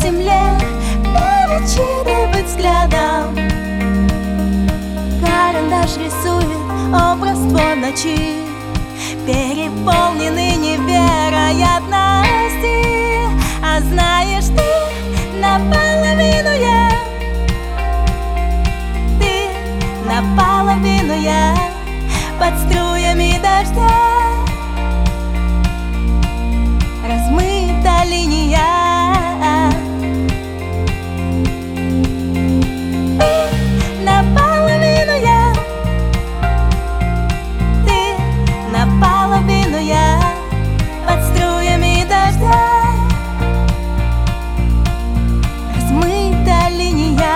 земле перечитывать взглядом. Карандаш рисует образ по ночи, переполненный невероятности. А знаешь, ты наполовину я, ты наполовину я, под струями дождя размыта линия. Ты наполовину я, ты наполовину я, под струями дождя размыта линия.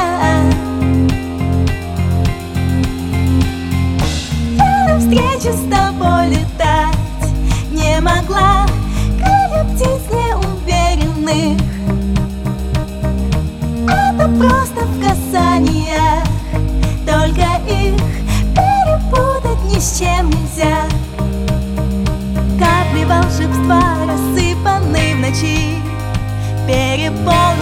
Я навстречу с тобой летать не могла, крылья птиц неуверенных. Это просто в касаниях, только их перепутать ни с чем нельзя. Капли волшебства, рассыпанные в ночи, переполненные